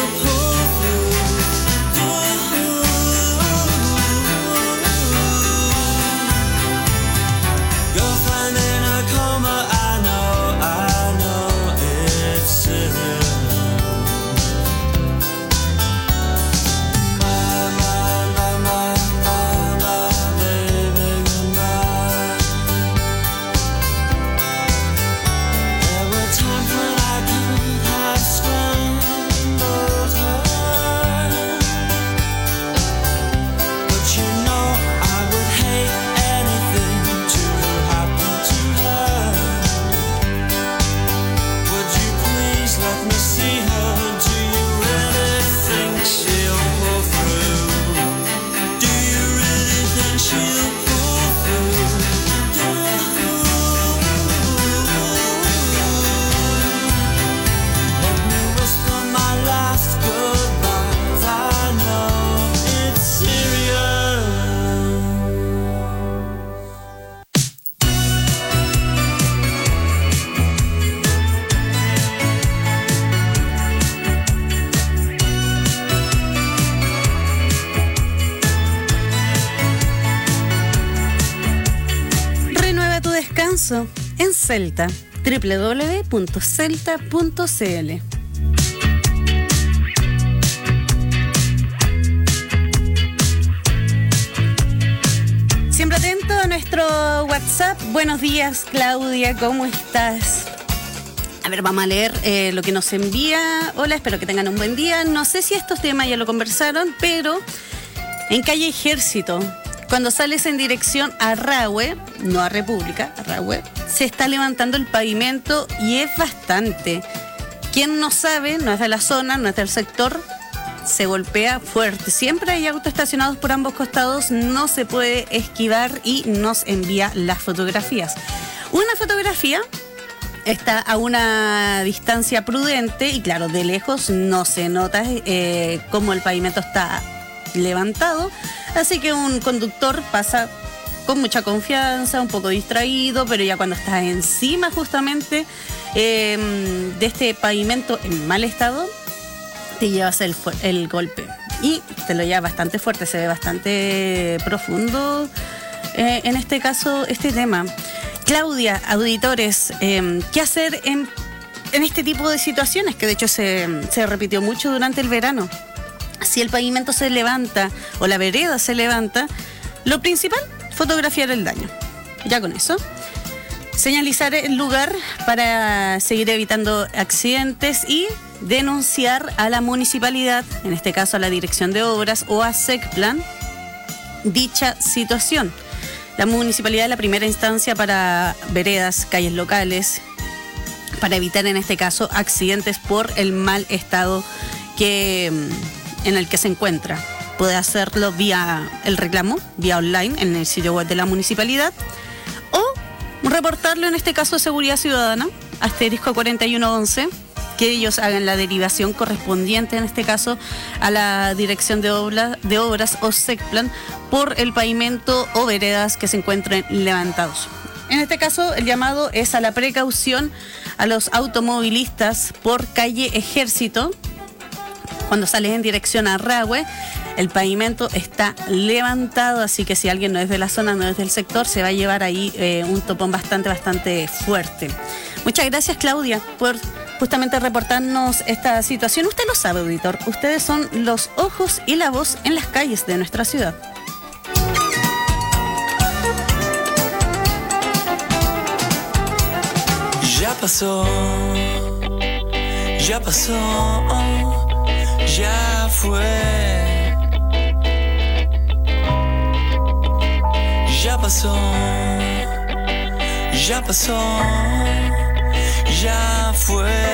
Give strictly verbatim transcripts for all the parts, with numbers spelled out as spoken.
En Celta, doble u doble u doble u punto celta punto c l. Siempre atento a nuestro WhatsApp. Buenos días, Claudia, ¿cómo estás? A ver, vamos a leer eh, lo que nos envía. Hola, espero que tengan un buen día. No sé si estos temas ya lo conversaron, pero en calle Ejército, cuando sales en dirección a Rahue, no a República, a Rahue, se está levantando el pavimento y es bastante. Quien no sabe, no es de la zona, no es del sector, se golpea fuerte. Siempre hay autos estacionados por ambos costados, no se puede esquivar y nos envía las fotografías. Una fotografía está a una distancia prudente y claro, de lejos no se nota eh, cómo el pavimento está levantado, así que un conductor pasa con mucha confianza, un poco distraído, pero ya cuando estás encima justamente eh, de este pavimento en mal estado, te llevas el, el golpe y te lo llevas bastante fuerte, se ve bastante profundo eh, en este caso este tema. Claudia, auditores, eh, ¿qué hacer en, en este tipo de situaciones? Que de hecho se, se repitió mucho durante el verano. Si el pavimento se levanta o la vereda se levanta, lo principal, fotografiar el daño. Ya con eso. Señalizar el lugar para seguir evitando accidentes y denunciar a la municipalidad, en este caso a la Dirección de Obras o a SECPLAN, dicha situación. La municipalidad es la primera instancia para veredas, calles locales, para evitar en este caso accidentes por el mal estado que, en el que se encuentra. Puede hacerlo vía el reclamo, vía online en el sitio web de la municipalidad o reportarlo en este caso a Seguridad Ciudadana, asterisco cuarenta y uno once, que ellos hagan la derivación correspondiente en este caso a la Dirección de, Obla, de Obras o SECPLAN por el pavimento o veredas que se encuentren levantados. En este caso el llamado es a la precaución a los automovilistas por calle Ejército. Cuando sales en dirección a Rahue, el pavimento está levantado, así que si alguien no es de la zona, no es del sector, se va a llevar ahí eh, un topón bastante, bastante fuerte. Muchas gracias, Claudia, por justamente reportarnos esta situación. Usted lo sabe, auditor, ustedes son los ojos y la voz en las calles de nuestra ciudad. Ya pasó, ya pasó, ya fue. Ya pasó, ya pasó, ya fue.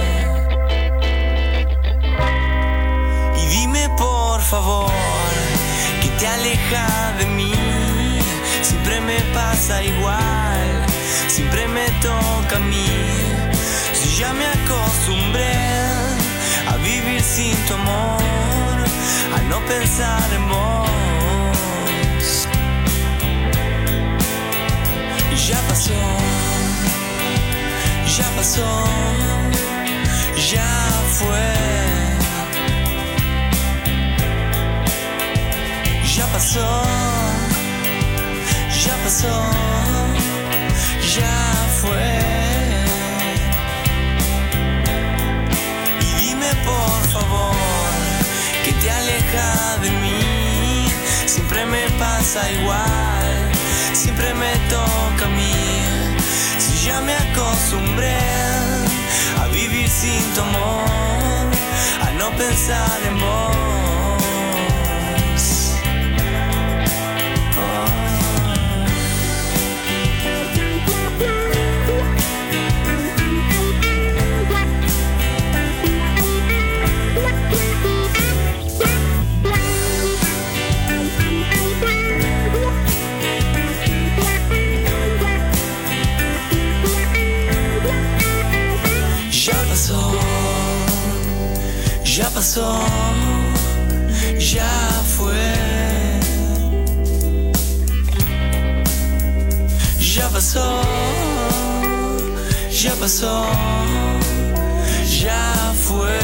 Y dime por favor, que te aleja de mí. Siempre me pasa igual, siempre me toca a mí. Si ya me acostumbré a vivir sin tu amor, a no pensar en vos. Ya pasó, ya pasó, ya fue. pasa igual, siempre me toca a mí. Si ya me acostumbré a vivir sin tu amor, a no pensar en vos. Ya pasó, ya fue. Ya pasó, ya pasó, ya fue.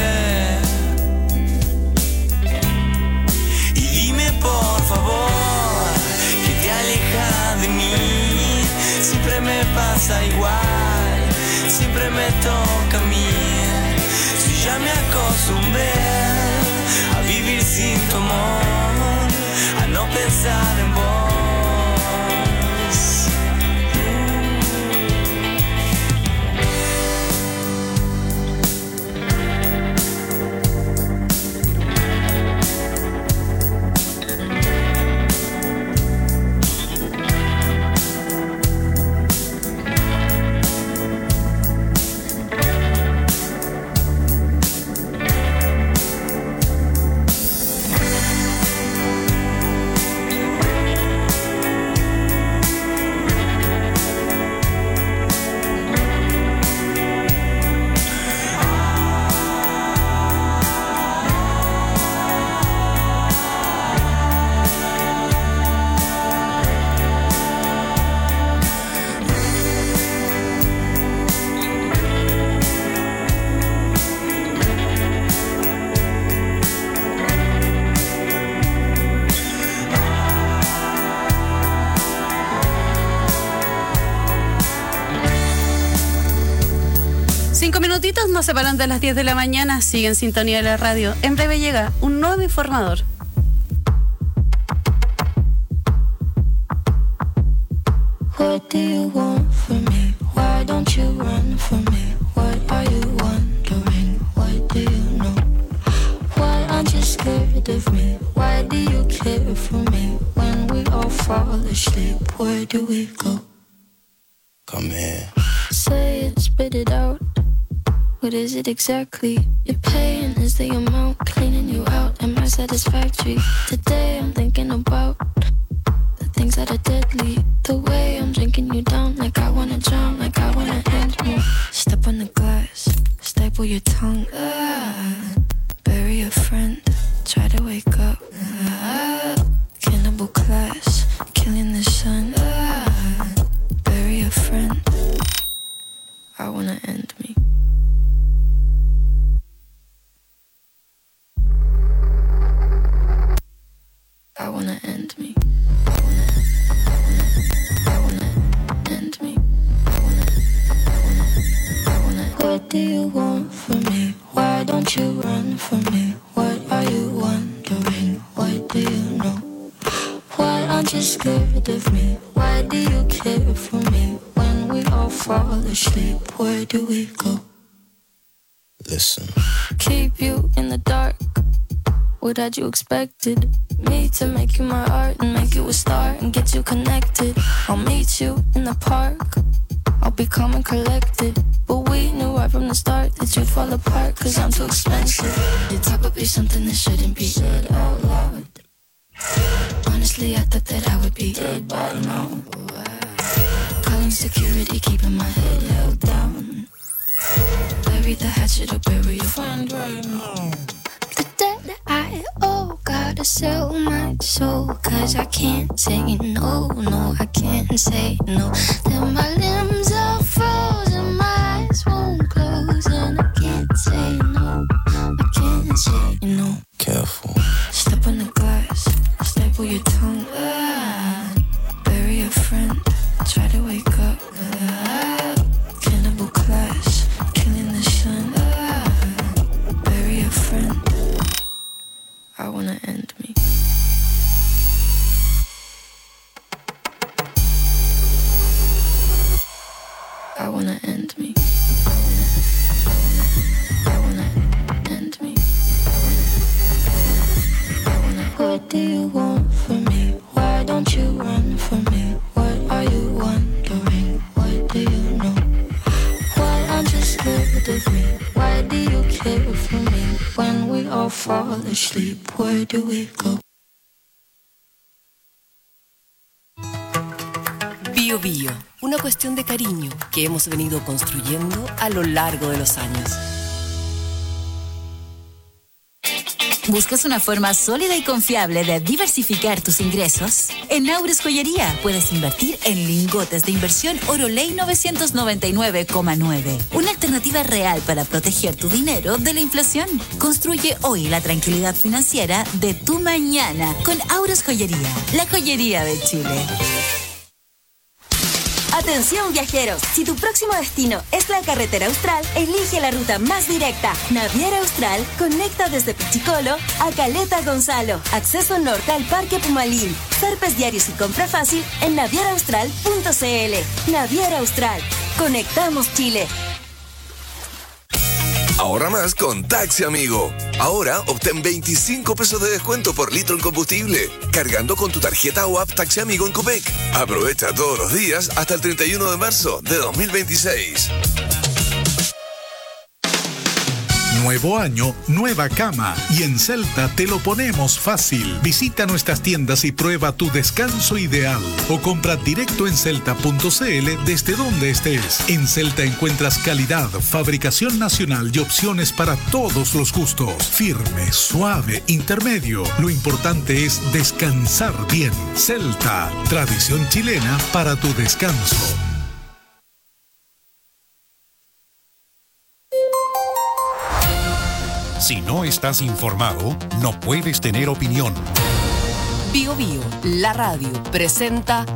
Y dime por favor, que te aleja de mí. Siempre me pasa igual, siempre me toca a mí. Ya me acostumbré a vivir sin tu amor, a no pensar en vos. Cinco minutitos nos separan de las diez de la mañana. Sigue en sintonía de la radio. En breve llega un nuevo informador. What do you want from me? Why don't you run from me? What are you wondering? What do you know? Why aren't you scared of me? Why do you care for me? When we all fall asleep, where do we go? Come here. Say it, spit it out. What is it exactly? Your pain is the amount cleaning you out. Am I satisfactory? Today I'm thinking about the things that are deadly. The way I'm drinking you down, like I wanna drown, like I wanna end me. Step on the glass, staple your tongue. Ah, bury a friend, try to wake up. Ah, cannibal class, killing the sun. Ah, bury a friend. I wanna end me. I wanna end me. I wanna, I wanna, I wanna end me. I wanna, I wanna, I wanna. What do you want from me? Why don't you run from me? What are you wondering? What do you know? Why aren't you scared of me? Why do you care for me? When we all fall asleep, where do we go? Listen. Keep you in the dark. What had you expected? Me to make you my art and make you a star and get you connected. I'll meet you in the park. I'll be calm and collected. But we knew right from the start that you'd fall apart, cause I'm too expensive. Your talk would be something that shouldn't be said out loud. Honestly, I thought that I would be dead by now. Calling security, keeping my head held down. Bury the hatchet or bury your friend right now. The debt I owe, gotta sell my soul, cause I can't say no, no, I can't say no. Then my limbs are frozen, my eyes won't close, and I can't say no, I can't say no. Careful. Step on the glass, staple your tongue. Ah, bury a friend, try to wake up. Ah, cannibal class, killing the sun. Ah, bury a friend. I wanna end me. all fall asleep, where do we go? Bio Bio, una cuestión de cariño que hemos venido construyendo a lo largo de los años. ¿Buscas una forma sólida y confiable de diversificar tus ingresos? En Naures Joyería puedes invertir en lingotes de inversión Oroley novecientos noventa y nueve coma nueve. Una alternativa real para proteger tu dinero de la inflación. Construye hoy la tranquilidad financiera de tu mañana con Aures Joyería, la joyería de Chile. Atención viajeros, si tu próximo destino es la carretera austral, elige la ruta más directa. Naviera Austral conecta desde Pichicolo a Caleta Gonzalo. Acceso norte al Parque Pumalín. Zarpes diarios y compra fácil en naviera austral punto c l. Naviera Austral. Conectamos Chile. Ahorra más con Taxi Amigo. Ahora obtén veinticinco pesos de descuento por litro en combustible, cargando con tu tarjeta o app Taxi Amigo en Copec. Aprovecha todos los días hasta el treinta y uno de marzo de dos mil veintiséis. Nuevo año, nueva cama. Y en Celta te lo ponemos fácil. Visita nuestras tiendas y prueba tu descanso ideal. O compra directo en celta punto c l desde donde estés. En Celta encuentras calidad, fabricación nacional y opciones para todos los gustos. Firme, suave, intermedio. Lo importante es descansar bien. Celta, tradición chilena para tu descanso. Si no estás informado, no puedes tener opinión. Bio Bio, la radio, presenta